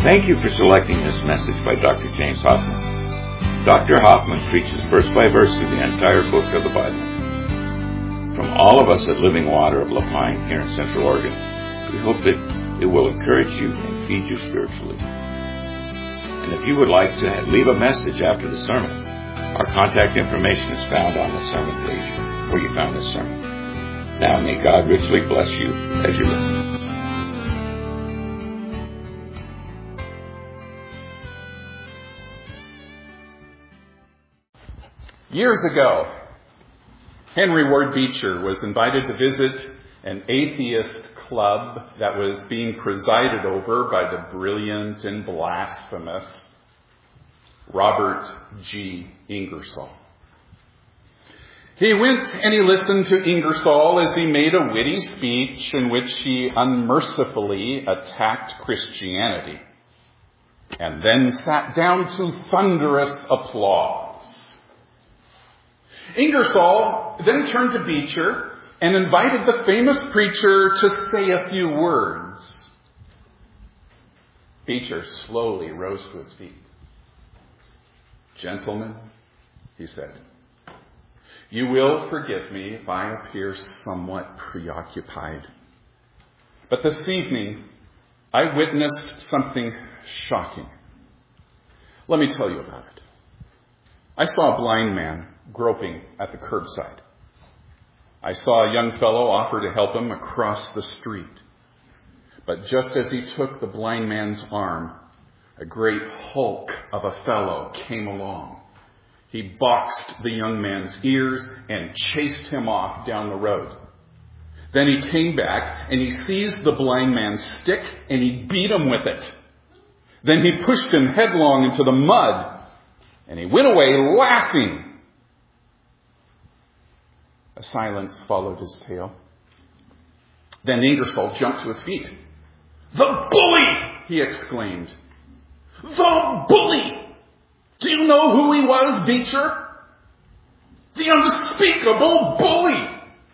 Thank you for selecting this message by Dr. James Hoffman. Dr. Hoffman preaches verse by verse through the entire book of the Bible. From all of us at Living Water of La Pine here in Central Oregon, we hope that it will encourage you and feed you spiritually. And if you would like to leave a message after the sermon, our contact information is found on the sermon page where you found this sermon. Now may God richly bless you as you listen. Years ago, Henry Ward Beecher was invited to visit an atheist club that was being presided over by the brilliant and blasphemous Robert G. Ingersoll. He went and he listened to Ingersoll as he made a witty speech in which he unmercifully attacked Christianity and then sat down to thunderous applause. Ingersoll then turned to Beecher and invited the famous preacher to say a few words. Beecher slowly rose to his feet. "Gentlemen," he said, "you will forgive me if I appear somewhat preoccupied. But this evening, I witnessed something shocking. Let me tell you about it. I saw a blind man groping at the curbside. I saw a young fellow offer to help him across the street. But just as he took the blind man's arm, a great hulk of a fellow came along. He boxed the young man's ears and chased him off down the road. Then he came back and he seized the blind man's stick and he beat him with it. Then he pushed him headlong into the mud and he went away laughing." A silence followed his tale. Then Ingersoll jumped to his feet. "The bully!" he exclaimed. "The bully! Do you know who he was, Beecher? The unspeakable bully!"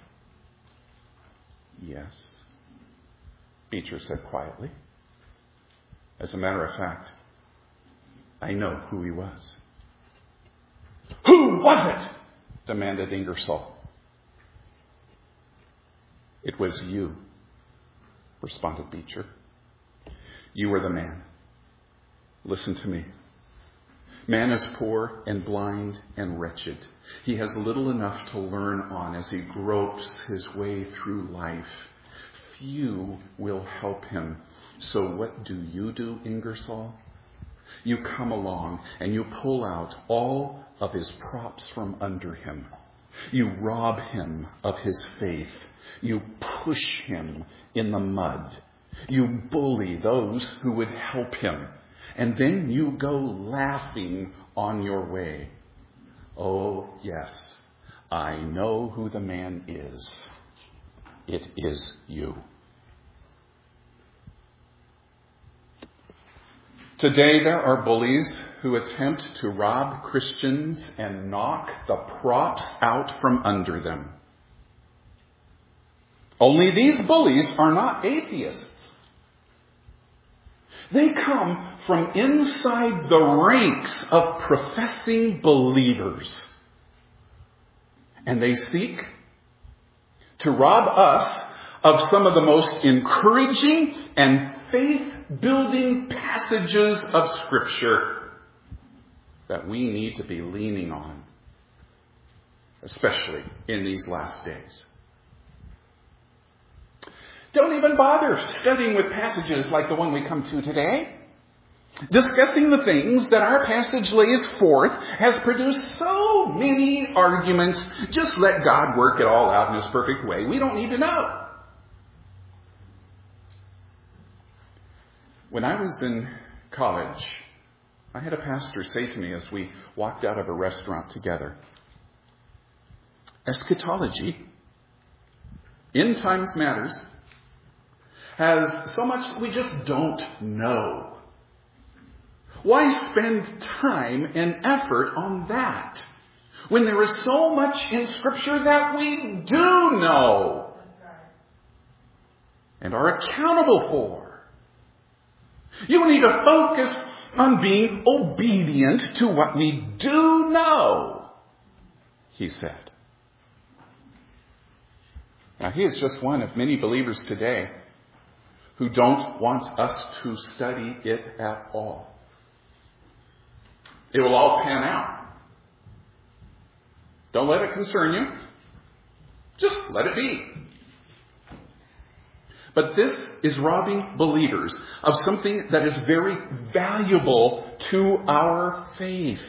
"Yes," Beecher said quietly. "As a matter of fact, I know who he was." "Who was it?" demanded Ingersoll. "It was you," responded Beecher. "You were the man. Listen to me. Man is poor and blind and wretched. He has little enough to learn on as he gropes his way through life. Few will help him. So what do, Ingersoll? You come along and you pull out all of his props from under him. You rob him of his faith. You push him in the mud. You bully those who would help him. And then you go laughing on your way. Oh, yes, I know who the man is. It is you." Today there are bullies who attempt to rob Christians and knock the props out from under them. Only these bullies are not atheists. They come from inside the ranks of professing believers. And they seek to rob us of some of the most encouraging and faith-building passages of Scripture that we need to be leaning on, especially in these last days. Don't even bother studying with passages like the one we come to today. Discussing the things that our passage lays forth has produced so many arguments. Just let God work it all out in His perfect way. We don't need to know. When I was in college, I had a pastor say to me as we walked out of a restaurant together, "Eschatology, end times matters, has so much we just don't know. Why spend time and effort on that when there is so much in Scripture that we do know and are accountable for? You need to focus on being obedient to what we do know, he said. Now, he is just one of many believers today who don't want us to study it at all. It will all pan out. Don't let it concern you. Just let it be. But this is robbing believers of something that is very valuable to our faith.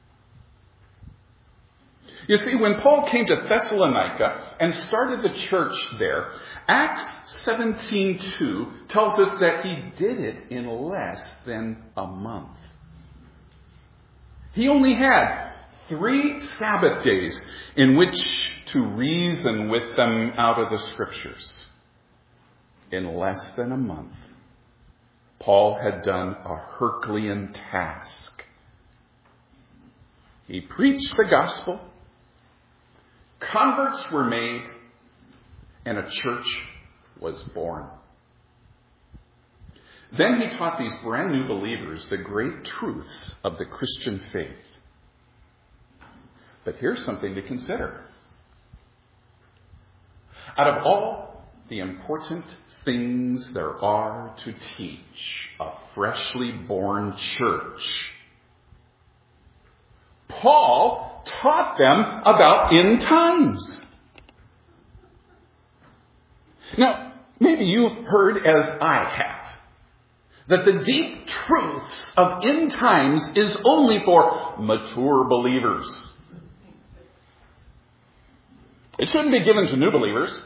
You see, when Paul came to Thessalonica and started the church there, Acts 17:2 tells us that he did it in less than a month. He only had 3 Sabbath days in which to reason with them out of the Scriptures. In less than a month, Paul had done a Herculean task. He preached the gospel, converts were made, and a church was born. Then he taught these brand new believers the great truths of the Christian faith. But here's something to consider. Out of all the important things there are to teach a freshly born church, Paul taught them about end times. Now, maybe you've heard, as I have, that the deep truths of end times is only for mature believers. It shouldn't be given to new believers.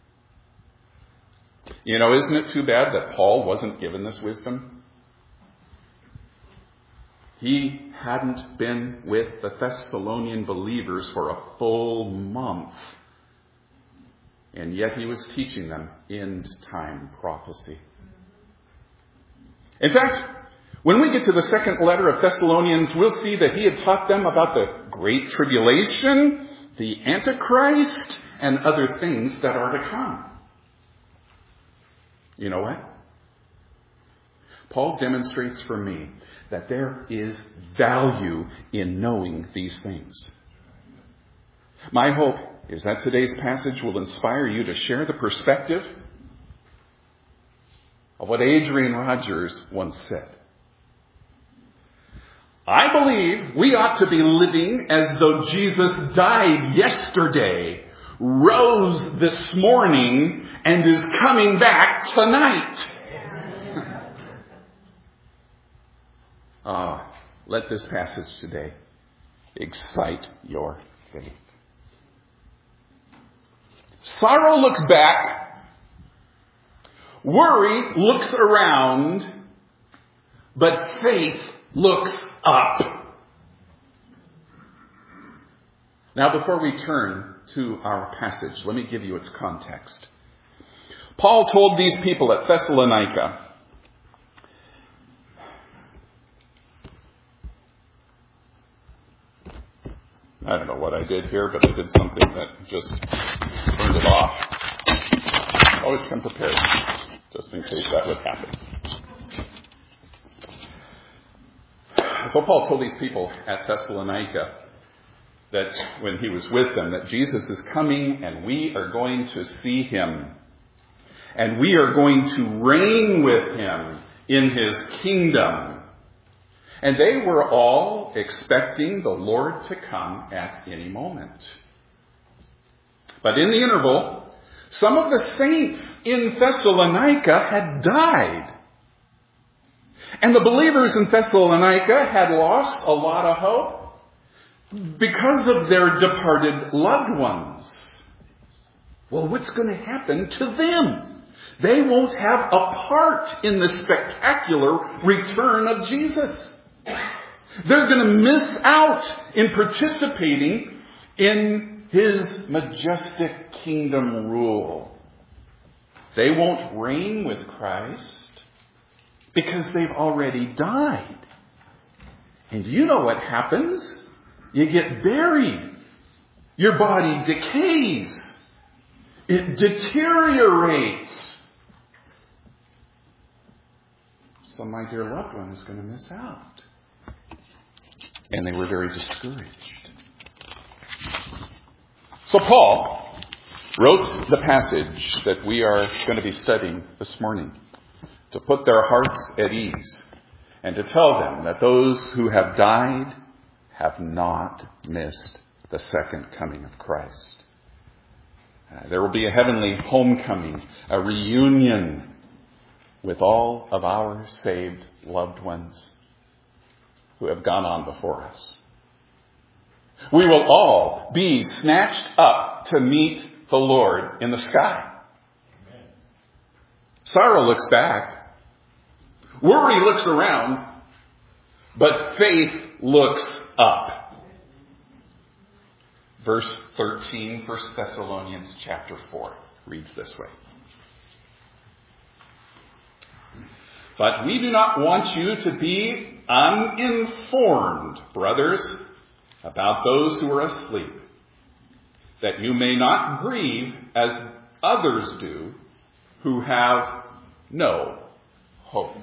You know, isn't it too bad that Paul wasn't given this wisdom? He hadn't been with the Thessalonian believers for a full month. And yet he was teaching them end-time prophecy. In fact, when we get to the second letter of Thessalonians, we'll see that he had taught them about the Great Tribulation, the Antichrist, and other things that are to come. You know what? Paul demonstrates for me that there is value in knowing these things. My hope is that today's passage will inspire you to share the perspective of what Adrian Rogers once said. I believe we ought to be living as though Jesus died yesterday, rose this morning, and is coming back tonight. Let this passage today excite your faith. Sorrow looks back. Worry looks around. But faith looks up. Now, before we turn to our passage, let me give you its context. Paul told these people at Thessalonica, I don't know what I did here, but I did something that just turned it off. Always come prepared, just in case that would happen. So Paul told these people at Thessalonica that when he was with them, that Jesus is coming and we are going to see him. And we are going to reign with him in his kingdom. And they were all expecting the Lord to come at any moment. But in the interval, some of the saints in Thessalonica had died. And the believers in Thessalonica had lost a lot of hope because of their departed loved ones. Well, what's going to happen to them? They won't have a part in the spectacular return of Jesus. They're going to miss out in participating in his majestic kingdom rule. They won't reign with Christ because they've already died. And you know what happens? You get buried. Your body decays. It deteriorates. So my dear loved one is going to miss out. And they were very discouraged. So Paul wrote the passage that we are going to be studying this morning to put their hearts at ease and to tell them that those who have died have not missed the second coming of Christ. There will be a heavenly homecoming, a reunion with all of our saved loved ones who have gone on before us. We will all be snatched up to meet the Lord in the sky. Amen. Sorrow looks back. Worry looks around. But faith looks up. Verse 13, 1 Thessalonians chapter 4 reads this way. But we do not want you to be uninformed, brothers, about those who are asleep, that you may not grieve as others do who have no hope.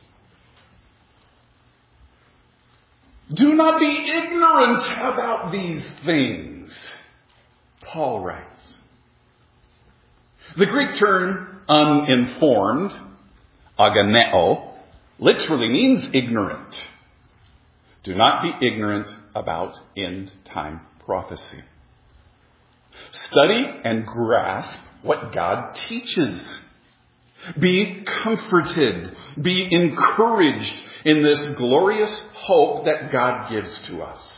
Do not be ignorant about these things, Paul writes. The Greek term uninformed, aganeo, literally means ignorant. Do not be ignorant about end-time prophecy. Study and grasp what God teaches. Be comforted. Be encouraged in this glorious hope that God gives to us.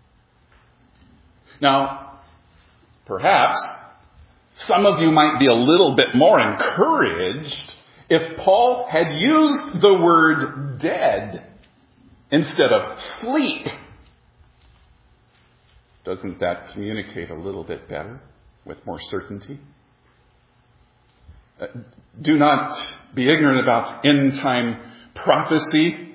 Now, perhaps some of you might be a little bit more encouraged if Paul had used the word dead instead of sleep. Doesn't that communicate a little bit better with more certainty? Do not be ignorant about end-time prophecy.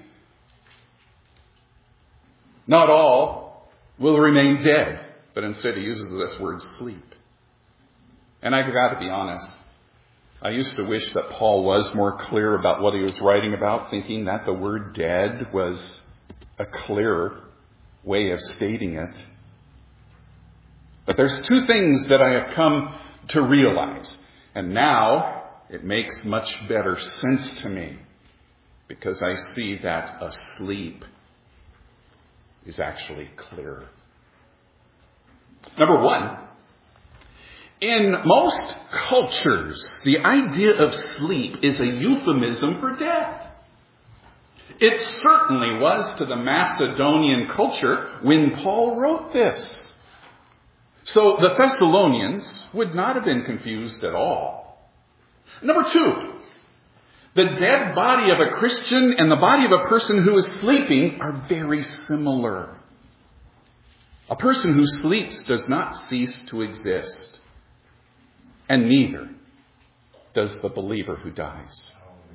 Not all will remain dead, but instead he uses this word sleep. And I've got to be honest, I used to wish that Paul was more clear about what he was writing about, thinking that the word dead was a clearer way of stating it. But there's two things that I have come to realize, and now it makes much better sense to me because I see that asleep is actually clearer. Number one, in most cultures, the idea of sleep is a euphemism for death. It certainly was to the Macedonian culture when Paul wrote this. So the Thessalonians would not have been confused at all. Number two, the dead body of a Christian and the body of a person who is sleeping are very similar. A person who sleeps does not cease to exist, and neither does the believer who dies.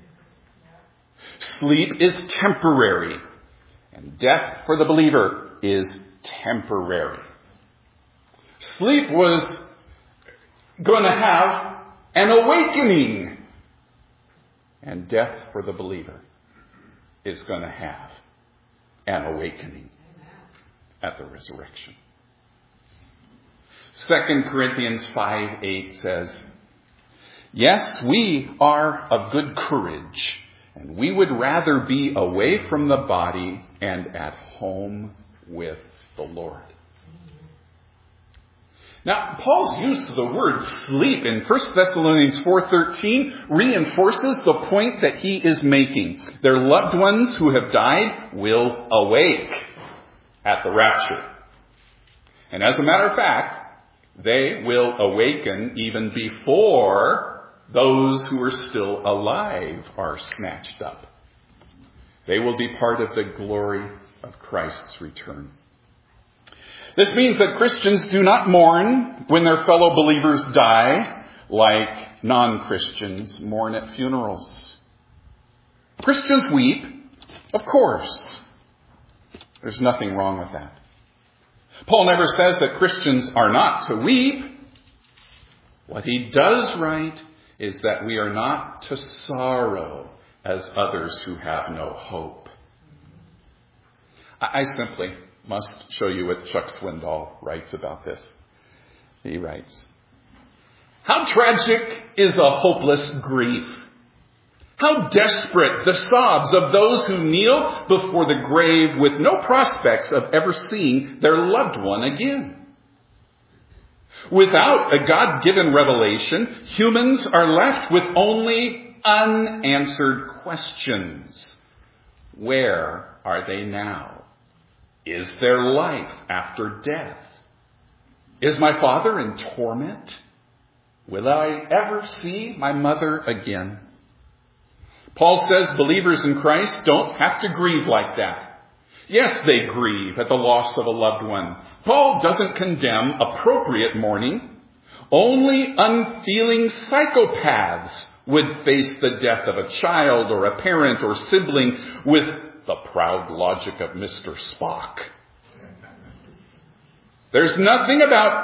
Sleep is temporary, and death for the believer is temporary. Sleep was going to have an awakening, and death for the believer is going to have an awakening at the resurrection. 2 Corinthians 5:8 says, "Yes, we are of good courage, and we would rather be away from the body and at home with the Lord." Now, Paul's use of the word sleep in 1 Thessalonians 4:13 reinforces the point that he is making. Their loved ones who have died will awake at the rapture. And as a matter of fact, they will awaken even before those who are still alive are snatched up. They will be part of the glory of Christ's return. This means that Christians do not mourn when their fellow believers die like non-Christians mourn at funerals. Christians weep, of course. There's nothing wrong with that. Paul never says that Christians are not to weep. What he does write is that we are not to sorrow as others who have no hope. I simply must show you what Chuck Swindoll writes about this. He writes, "How tragic is a hopeless grief. How desperate the sobs of those who kneel before the grave with no prospects of ever seeing their loved one again. Without a God-given revelation, humans are left with only unanswered questions. Where are they now? Is there life after death? Is my father in torment? Will I ever see my mother again?" Paul says believers in Christ don't have to grieve like that. Yes, they grieve at the loss of a loved one. Paul doesn't condemn appropriate mourning. Only unfeeling psychopaths would face the death of a child or a parent or sibling with the proud logic of Mr. Spock. There's nothing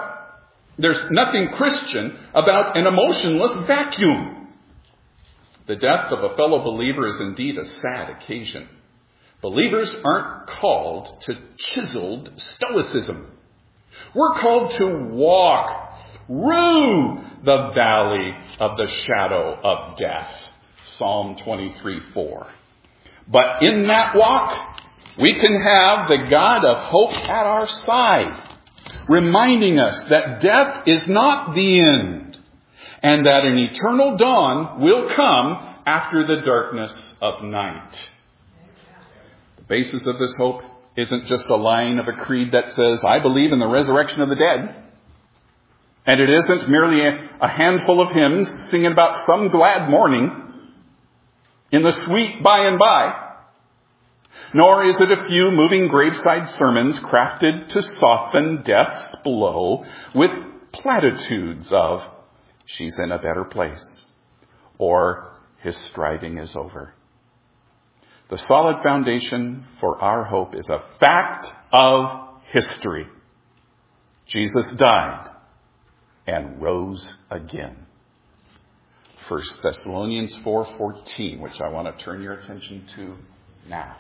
Christian about an emotionless vacuum. The death of a fellow believer is indeed a sad occasion. Believers aren't called to chiseled stoicism. We're called to walk through the valley of the shadow of death. Psalm 23:4. But in that walk, we can have the God of hope at our side, reminding us that death is not the end, and that an eternal dawn will come after the darkness of night. The basis of this hope isn't just a line of a creed that says, "I believe in the resurrection of the dead." And it isn't merely a handful of hymns singing about some glad morning in the sweet by and by. Nor is it a few moving graveside sermons crafted to soften death's blow with platitudes of, "She's in a better place," or "His striving is over." The solid foundation for our hope is a fact of history. Jesus died and rose again. 1 Thessalonians 4:14, which I want to turn your attention to now.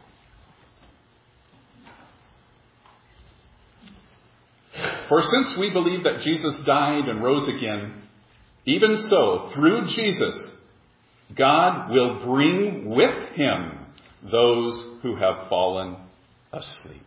"For since we believe that Jesus died and rose again, even so, through Jesus, God will bring with him those who have fallen asleep."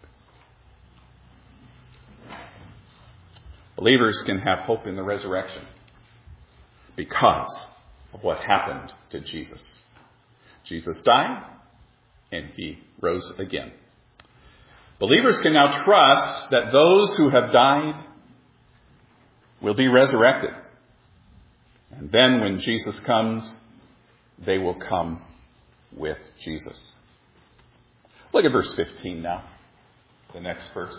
Believers can have hope in the resurrection because of what happened to Jesus. Jesus died and he rose again. Believers can now trust that those who have died will be resurrected. And then when Jesus comes, they will come with Jesus. Look at verse 15 now, the next verse.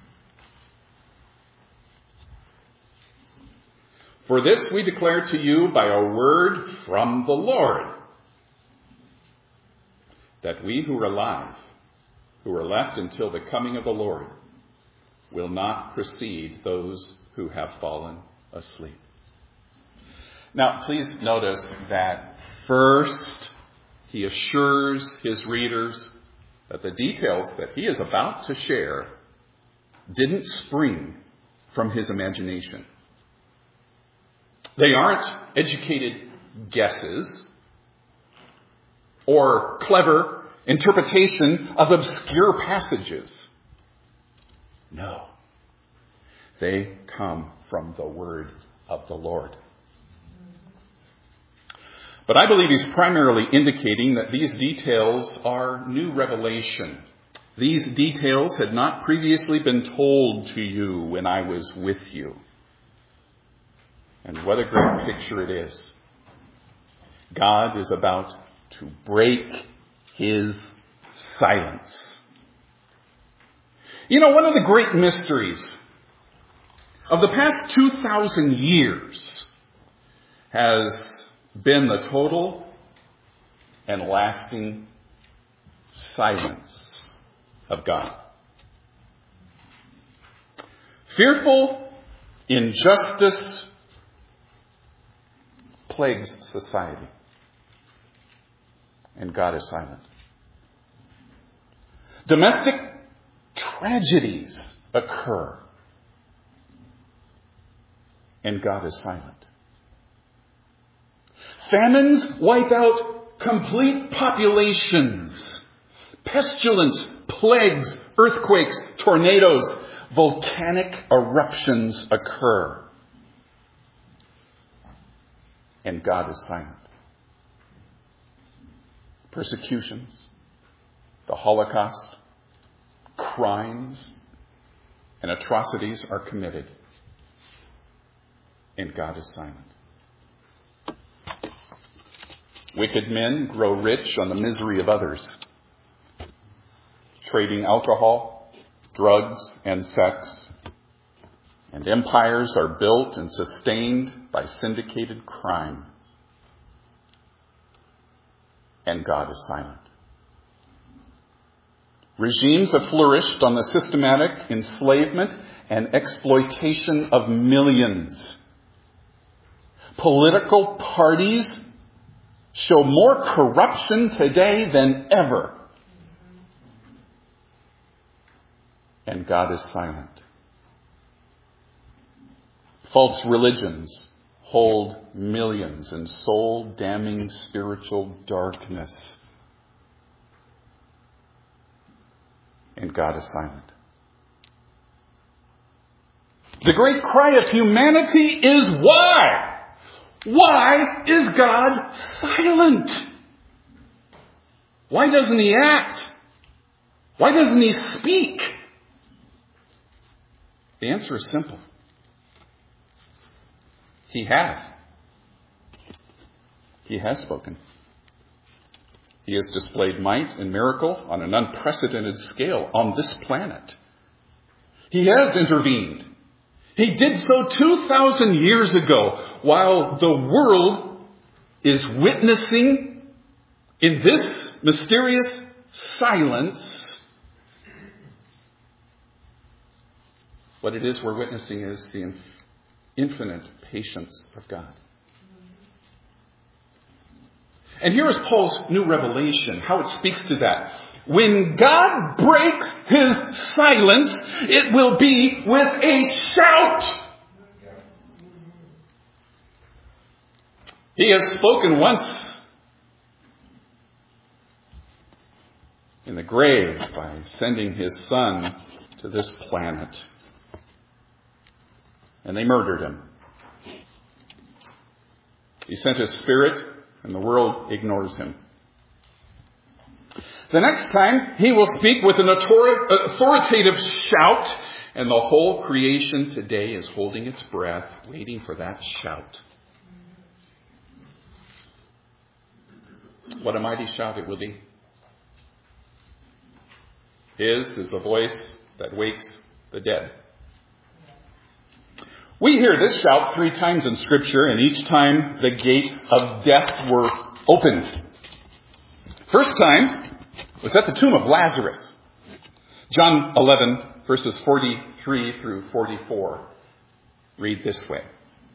"For this we declare to you by a word from the Lord, that we who are alive, who are left until the coming of the Lord, will not precede those who have fallen asleep." Now, please notice that first he assures his readers that the details that he is about to share didn't spring from his imagination. They aren't educated guesses or clever interpretation of obscure passages. No. They come from the word of the Lord. But I believe he's primarily indicating that these details are new revelation. These details had not previously been told to you when I was with you. And what a great picture it is. God is about to break his silence. You know, one of the great mysteries of the past 2,000 years has been the total and lasting silence of God. Fearful injustice plagues society. and God is silent. Domestic tragedies occur, and God is silent. Famines wipe out complete populations. Pestilence, plagues, earthquakes, tornadoes, volcanic eruptions occur, and God is silent. Persecutions, the Holocaust, crimes, and atrocities are committed, and God is silent. Wicked men grow rich on the misery of others, trading alcohol, drugs, and sex, and empires are built and sustained by syndicated crime, and God is silent. Regimes have flourished on the systematic enslavement and exploitation of millions. Political parties show more corruption today than ever. And God is silent. False religions hold millions in soul-damning spiritual darkness. And God is silent. The great cry of humanity is why? Why is God silent? Why doesn't he act? Why doesn't he speak? The answer is simple. He has. He has spoken. He has displayed might and miracle on an unprecedented scale on this planet. He has intervened. He did so 2,000 years ago while the world is witnessing in this mysterious silence. What it is we're witnessing is the infinite patience of God. And here is Paul's new revelation, how it speaks to that. When God breaks his silence, it will be with a shout. He has spoken once in the grave by sending his son to this planet. And they murdered him. He sent his spirit, and the world ignores him. The next time, he will speak with an authoritative shout, and the whole creation today is holding its breath, waiting for that shout. What a mighty shout it will be. His is the voice that wakes the dead. We hear this shout 3 times in Scripture, and each time the gates of death were opened. First time was at the tomb of Lazarus. John 11, verses 43 through 44, read this way.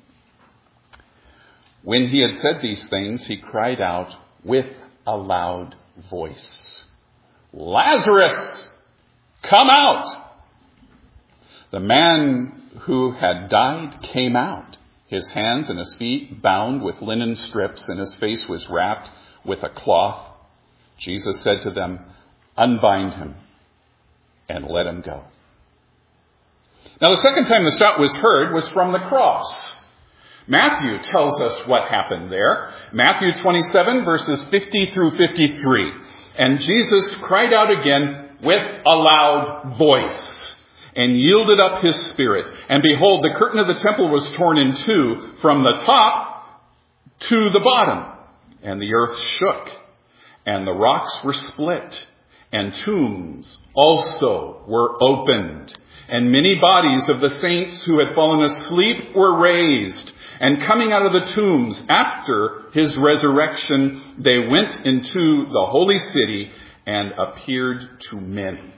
When he had said these things, he cried out with a loud voice, "Lazarus, come out!" The man who had died came out, his hands and his feet bound with linen strips, and his face was wrapped with a cloth. Jesus said to them, "Unbind him and let him go." Now, the second time the shout was heard was from the cross. Matthew tells us what happened there. Matthew 27, verses 50 through 53. And Jesus cried out again with a loud voice and yielded up his spirit. And behold, the curtain of the temple was torn in two from the top to the bottom. And the earth shook, and the rocks were split, and tombs also were opened. And many bodies of the saints who had fallen asleep were raised. And coming out of the tombs after his resurrection, they went into the holy city and appeared to many.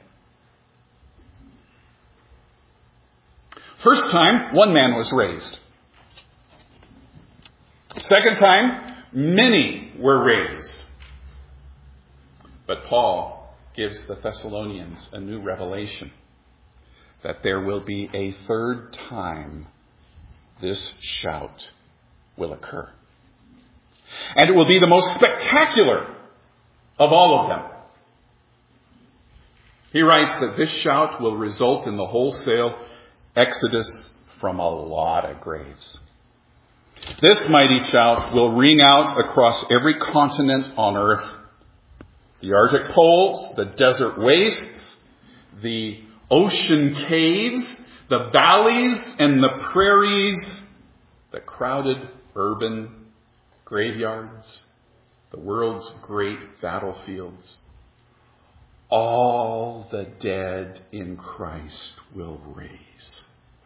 First time, one man was raised. Second time, many were raised. But Paul gives the Thessalonians a new revelation that there will be a third time this shout will occur. And it will be the most spectacular of all of them. He writes that this shout will result in the wholesale exodus from a lot of graves. This mighty shout will ring out across every continent on earth. The Arctic poles, the desert wastes, the ocean caves, the valleys and the prairies, the crowded urban graveyards, the world's great battlefields. All the dead in Christ will raise.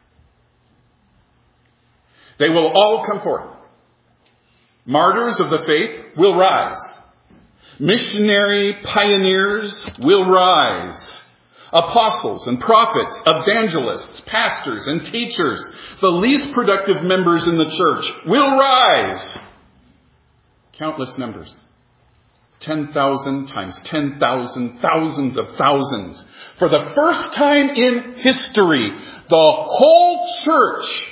They will all come forth. Martyrs of the faith will rise. Missionary pioneers will rise. Apostles and prophets, evangelists, pastors and teachers, the least productive members in the church will rise. Countless numbers. 10,000 times 10,000, thousands of thousands. For the first time in history, the whole church,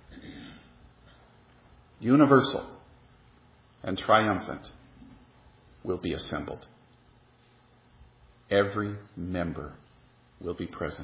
universal and triumphant, will be assembled. Every member will be present.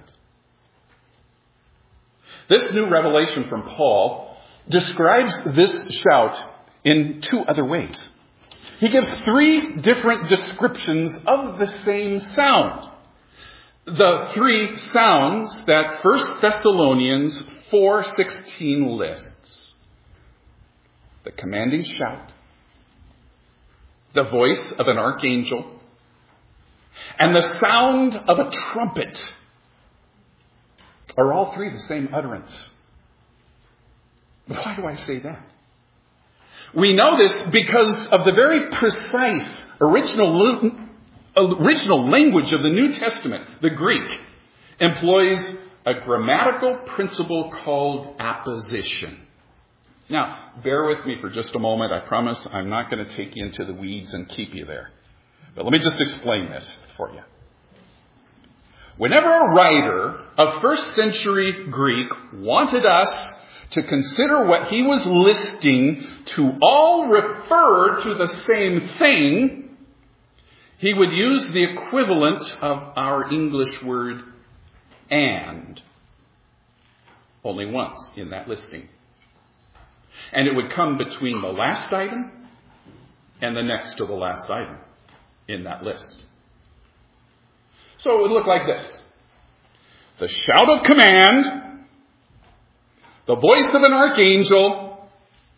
This new revelation from Paul describes this shout in two other ways. He gives three different descriptions of the same sound. The three sounds that 1 Thessalonians 4:16 lists. The commanding shout, the voice of an archangel, and the sound of a trumpet are all three the same utterance. Why do I say that? We know this because of the very precise original language of the New Testament. The Greek employs a grammatical principle called apposition. Now, bear with me for just a moment. I promise I'm not going to take you into the weeds and keep you there. But let me just explain this for you. Whenever a writer of first century Greek wanted us to consider what he was listing to all refer to the same thing, he would use the equivalent of our English word and only once in that listing. And it would come between the last item and the next to the last item in that list. So it would look like this. The shout of command, the voice of an archangel,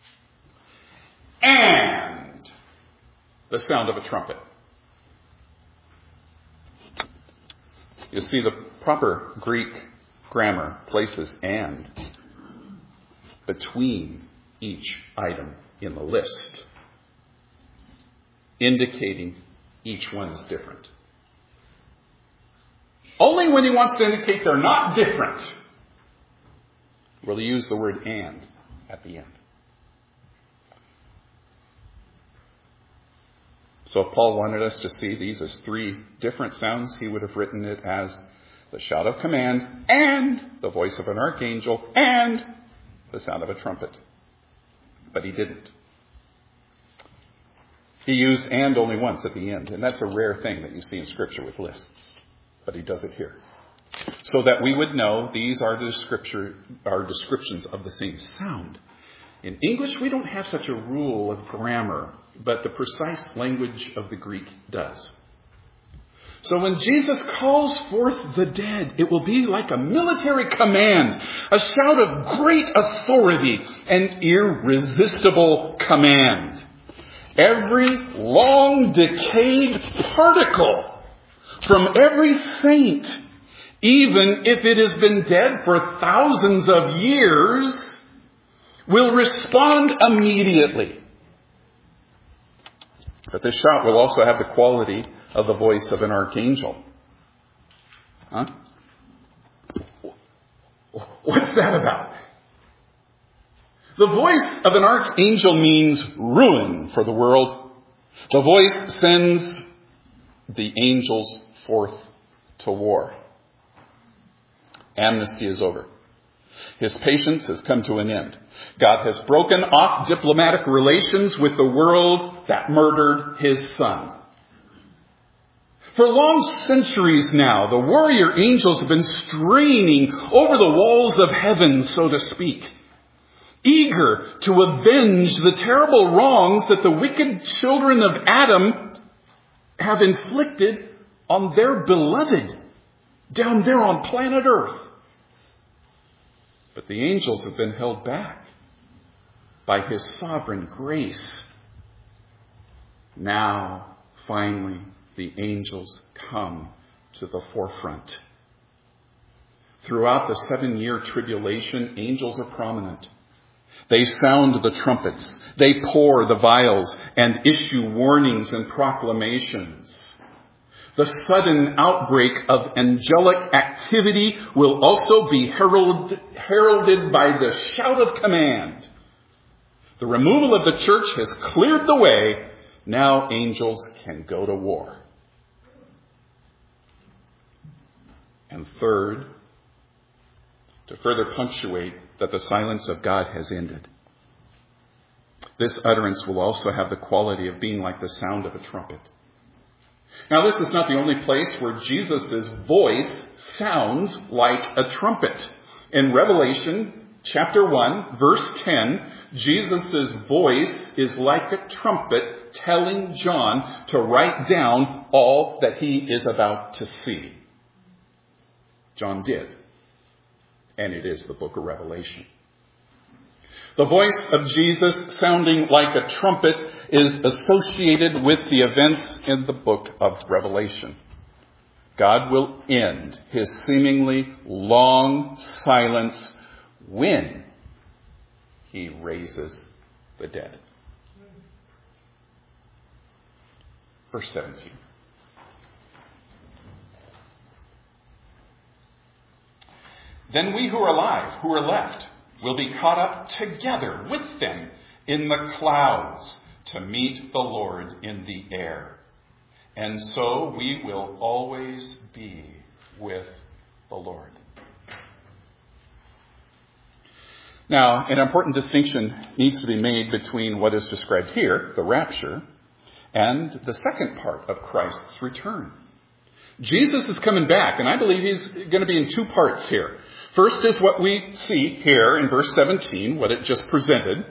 and the sound of a trumpet. You see, the proper Greek grammar places and between each item in the list, indicating each one is different. Only when he wants to indicate they're not different will he use the word and at the end. So if Paul wanted us to see these as three different sounds, he would have written it as the shout of command and the voice of an archangel and the sound of a trumpet. But he didn't. He used and only once at the end, and that's a rare thing that you see in Scripture with lists. But he does it here. So that we would know these are descriptions of the same sound. In English, we don't have such a rule of grammar, but the precise language of the Greek does. So when Jesus calls forth the dead, it will be like a military command, a shout of great authority, an irresistible command. Every long decayed particle from every saint, even if it has been dead for thousands of years, will respond immediately. But this shout will also have the quality of the voice of an archangel. Huh? What's that about? The voice of an archangel means ruin for the world. The voice sends the angels forth to war. Amnesty is over. His patience has come to an end. God has broken off diplomatic relations with the world that murdered his son. For long centuries now, the warrior angels have been straining over the walls of heaven, so to speak, eager to avenge the terrible wrongs that the wicked children of Adam have inflicted on their beloved down there on planet Earth. But the angels have been held back by his sovereign grace. Now, finally, the angels come to the forefront. Throughout the 7-year tribulation, angels are prominent. They sound the trumpets. They pour the vials and issue warnings and proclamations. The sudden outbreak of angelic activity will also be heralded by the shout of command. The removal of the church has cleared the way. Now angels can go to war. And third, to further punctuate that the silence of God has ended, this utterance will also have the quality of being like the sound of a trumpet. Now, this is not the only place where Jesus' voice sounds like a trumpet. In Revelation chapter 1, verse 10, Jesus' voice is like a trumpet telling John to write down all that he is about to see. John did. And it is the book of Revelation. The voice of Jesus sounding like a trumpet is associated with the events in the book of Revelation. God will end his seemingly long silence when he raises the dead. Verse 17. Then we who are alive, who are left, will be caught up together with them in the clouds to meet the Lord in the air. And so we will always be with the Lord. Now, an important distinction needs to be made between what is described here, the rapture, and the second part of Christ's return. Jesus is coming back, and I believe he's going to be in two parts here. First is what we see here in verse 17, what it just presented.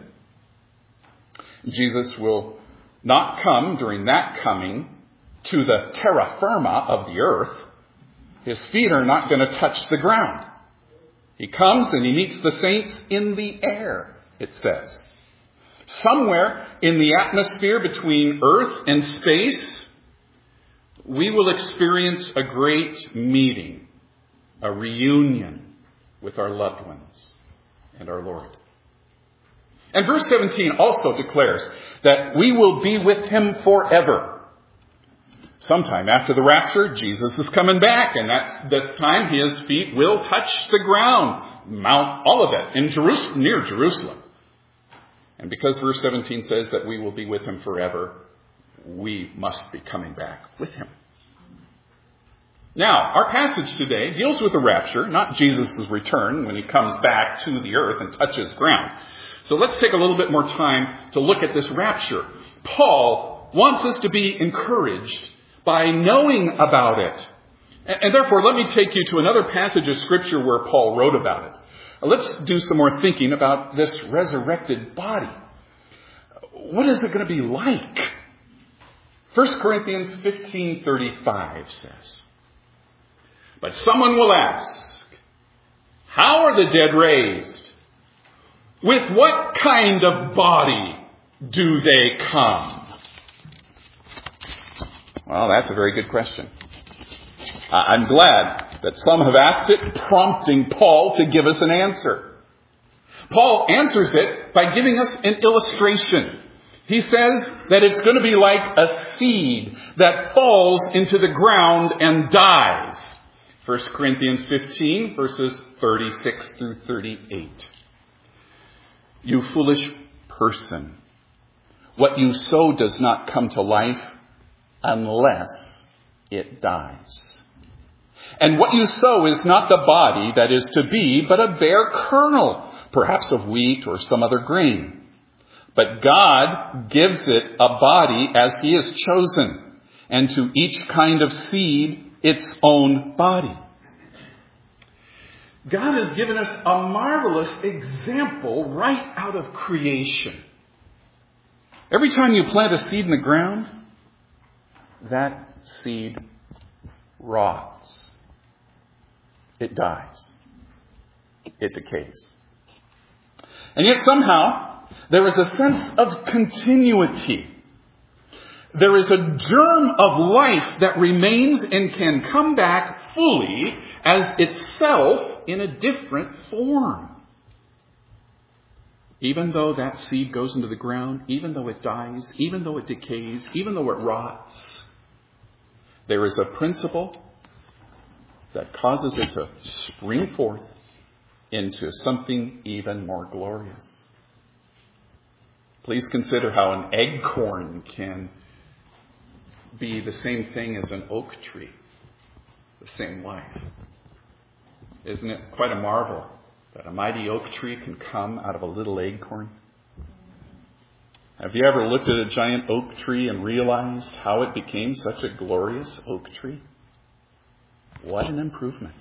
Jesus will not come during that coming to the terra firma of the earth. His feet are not going to touch the ground. He comes and he meets the saints in the air, it says. Somewhere in the atmosphere between earth and space, we will experience a great meeting, a reunion with our loved ones and our Lord. And verse 17 also declares that we will be with him forever. Sometime after the rapture, Jesus is coming back, and that's this time his feet will touch the ground, Mount Olivet in Jerusalem, near Jerusalem. And because verse 17 says that we will be with him forever, we must be coming back with him. Now, our passage today deals with the rapture, not Jesus' return when he comes back to the earth and touches ground. So let's take a little bit more time to look at this rapture. Paul wants us to be encouraged by knowing about it. And therefore, let me take you to another passage of Scripture where Paul wrote about it. Let's do some more thinking about this resurrected body. What is it going to be like? 1 Corinthians 15:35 says, "But someone will ask, how are the dead raised? With what kind of body do they come?" Well, that's a very good question. I'm glad that some have asked it, prompting Paul to give us an answer. Paul answers it by giving us an illustration. He says that it's going to be like a seed that falls into the ground and dies. 1 Corinthians 15, verses 36 through 38. "You foolish person, what you sow does not come to life unless it dies. And what you sow is not the body that is to be, but a bare kernel, perhaps of wheat or some other grain. But God gives it a body as he has chosen, and to each kind of seed its own body. God has given us a marvelous example right out of creation. Every time you plant a seed in the ground, that seed rots. It dies. It decays. And yet somehow there is a sense of continuity. There is a germ of life that remains and can come back fully as itself in a different form. Even though that seed goes into the ground, even though it dies, even though it decays, even though it rots, there is a principle that causes it to spring forth into something even more glorious. Please consider how an acorn can be the same thing as an oak tree, the same life. Isn't it quite a marvel that a mighty oak tree can come out of a little acorn? Have you ever looked at a giant oak tree and realized how it became such a glorious oak tree? What an improvement.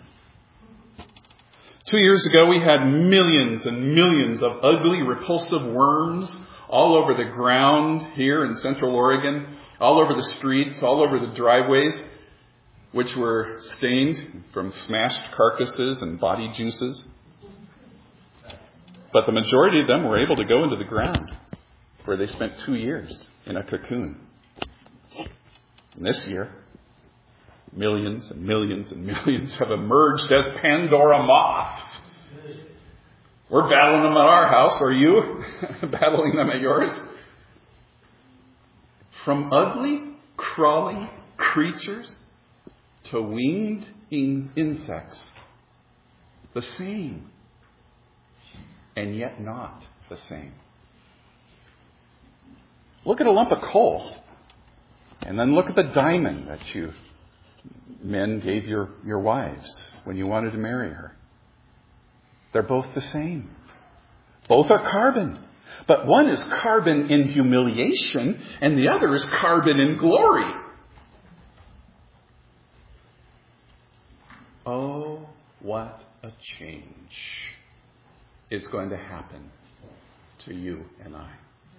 2 years ago, we had millions and millions of ugly, repulsive worms all over the ground here in Central Oregon, all over the streets, all over the driveways, which were stained from smashed carcasses and body juices. But the majority of them were able to go into the ground, where they spent 2 years in a cocoon. And this year, millions and millions and millions have emerged as Pandora moths. We're battling them at our house. Are you battling them at yours? From ugly, crawling creatures to winged insects. The same. And yet not the same. Look at a lump of coal. And then look at the diamond that you men gave your wives when you wanted to marry her. They're both the same. Both are carbon. But one is carbon in humiliation and the other is carbon in glory. Oh, what a change is going to happen to you and I.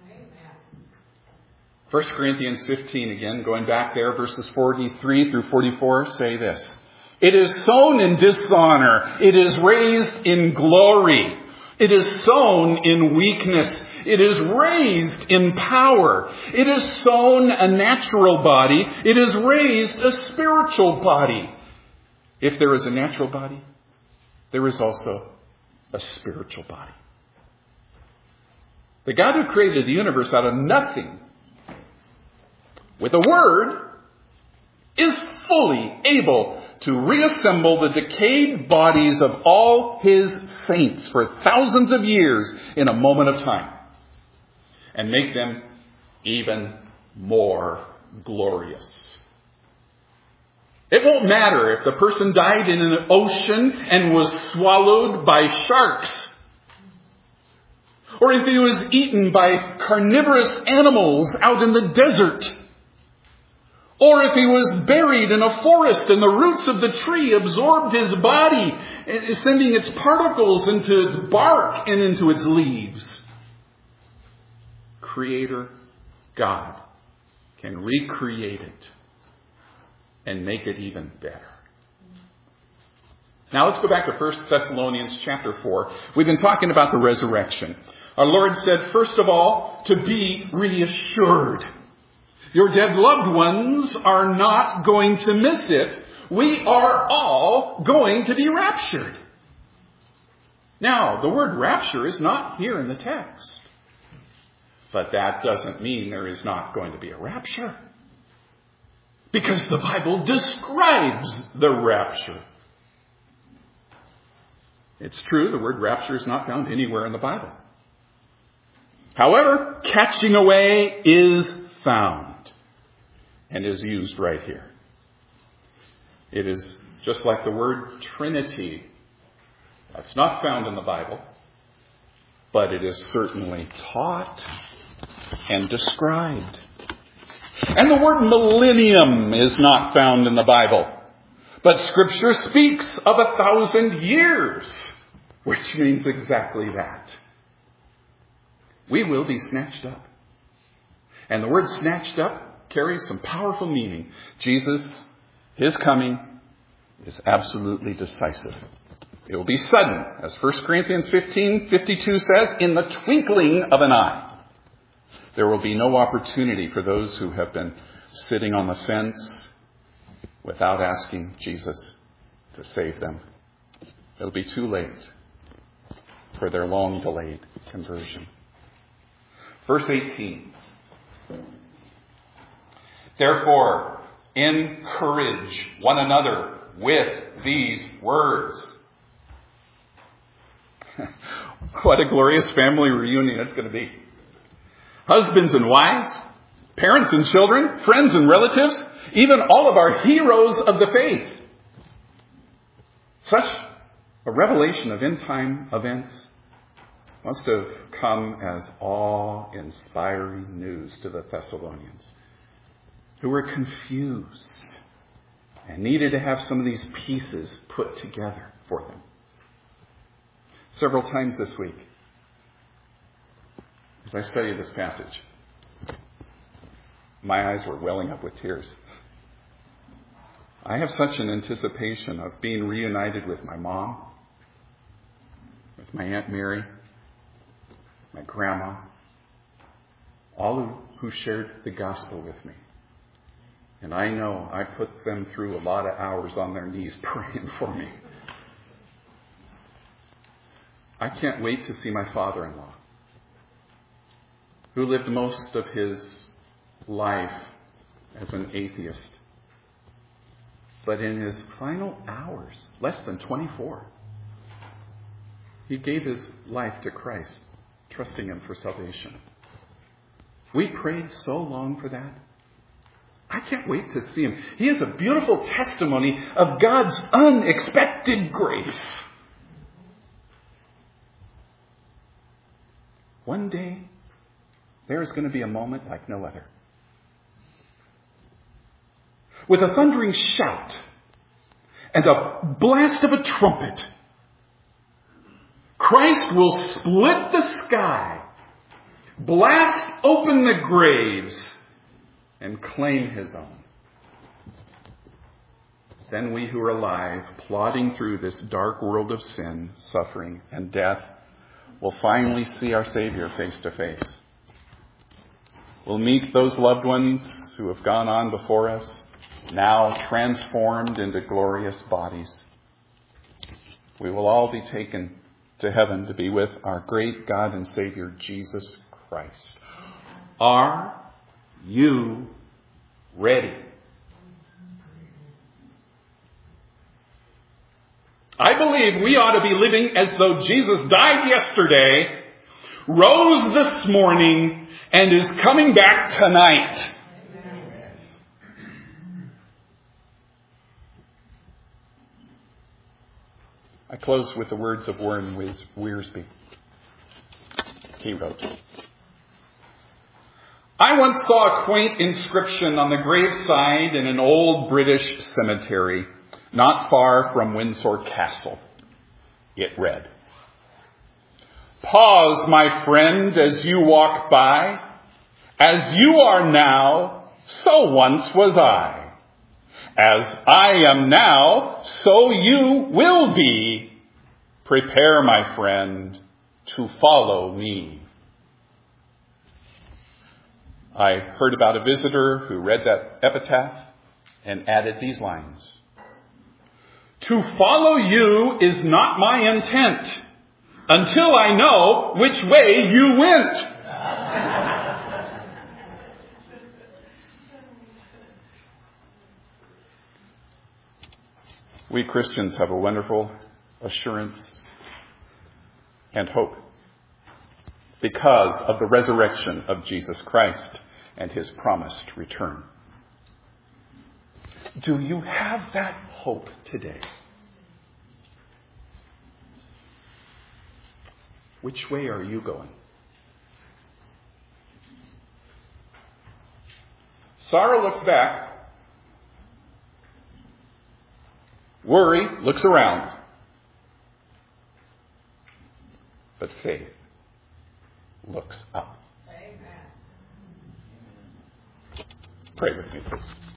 1 Corinthians 15 again, going back there, verses 43 through 44, say this. It is sown in dishonor. It is raised in glory. It is sown in weakness. It is raised in power. It is sown a natural body. It is raised a spiritual body. If there is a natural body, there is also a spiritual body. The God who created the universe out of nothing with a word is fully able to reassemble the decayed bodies of all his saints for thousands of years in a moment of time and make them even more glorious. It won't matter if the person died in an ocean and was swallowed by sharks, or if he was eaten by carnivorous animals out in the desert, or if he was buried in a forest and the roots of the tree absorbed his body, sending its particles into its bark and into its leaves. Creator God can recreate it and make it even better. Now let's go back to 1 Thessalonians chapter 4. We've been talking about the resurrection. Our Lord said, first of all, to be reassured. Your dead loved ones are not going to miss it. We are all going to be raptured. Now, the word rapture is not here in the text. But that doesn't mean there is not going to be a rapture. Because the Bible describes the rapture. It's true, the word rapture is not found anywhere in the Bible. However, catching away is found and is used right here. It is just like the word Trinity. That's not found in the Bible, but it is certainly taught and described. And the word millennium is not found in the Bible, but Scripture speaks of 1,000 years, which means exactly that. We will be snatched up. And the word snatched up carries some powerful meaning. Jesus, his coming, is absolutely decisive. It will be sudden, as 1 Corinthians 15:52 says, in the twinkling of an eye. There will be no opportunity for those who have been sitting on the fence without asking Jesus to save them. It will be too late for their long-delayed conversion. Verse 18. Therefore, encourage one another with these words. What a glorious family reunion it's going to be. Husbands and wives, parents and children, friends and relatives, even all of our heroes of the faith. Such a revelation of end-time events must have come as awe-inspiring news to the Thessalonians, who were confused and needed to have some of these pieces put together for them. Several times this week, as I studied this passage, my eyes were welling up with tears. I have such an anticipation of being reunited with my mom, with my Aunt Mary, my grandma, all who shared the gospel with me. And I know I put them through a lot of hours on their knees praying for me. I can't wait to see my father-in-law, who lived most of his life as an atheist. But in his final hours, less than 24, he gave his life to Christ, trusting him for salvation. We prayed so long for that. I can't wait to see him. He is a beautiful testimony of God's unexpected grace. One day, there is going to be a moment like no other. With a thundering shout and a blast of a trumpet, Christ will split the sky, blast open the graves, and claim his own. Then we who are alive, plodding through this dark world of sin, suffering, and death, will finally see our Savior face to face. We'll meet those loved ones who have gone on before us, now transformed into glorious bodies. We will all be taken to heaven to be with our great God and Savior, Jesus Christ. Are you ready? I believe we ought to be living as though Jesus died yesterday, rose this morning, and is coming back tonight. I close with the words of Warren Wiersbe. He wrote, I once saw a quaint inscription on the graveside in an old British cemetery, not far from Windsor Castle. It read, Pause, my friend, as you walk by. As you are now, so once was I. As I am now, so you will be. Prepare, my friend, to follow me. I heard about a visitor who read that epitaph and added these lines. To follow you is not my intent until I know which way you went. We Christians have a wonderful assurance and hope because of the resurrection of Jesus Christ and his promised return. Do you have that hope today? Which way are you going? Sorrow looks back. Worry looks around. But faith looks up. Amen. Pray with me, please.